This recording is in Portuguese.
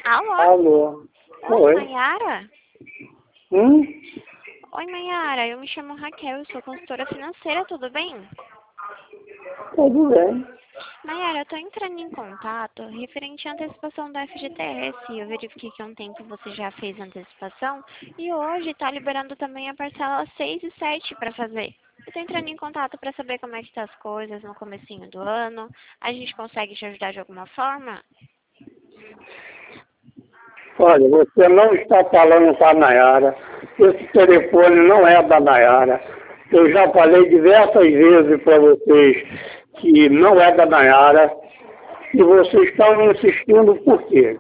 Alô? Alô? Oi, Oi? Mayara? Hum? Oi, Mayara. Eu me chamo Raquel, eu sou consultora financeira, tudo bem? Tudo bem. Mayara, eu tô entrando em contato referente à antecipação da FGTS. Eu verifiquei que há um tempo você já fez a antecipação e hoje tá liberando também a parcela 6 e 7 para fazer. Eu tô entrando em contato para saber como é que tá as coisas no comecinho do ano. A gente consegue te ajudar de alguma forma? Olha, você não está falando com a Nayara. Esse telefone não é da Nayara. Eu já falei diversas vezes para vocês que não é da Nayara. E vocês estão insistindo por quê?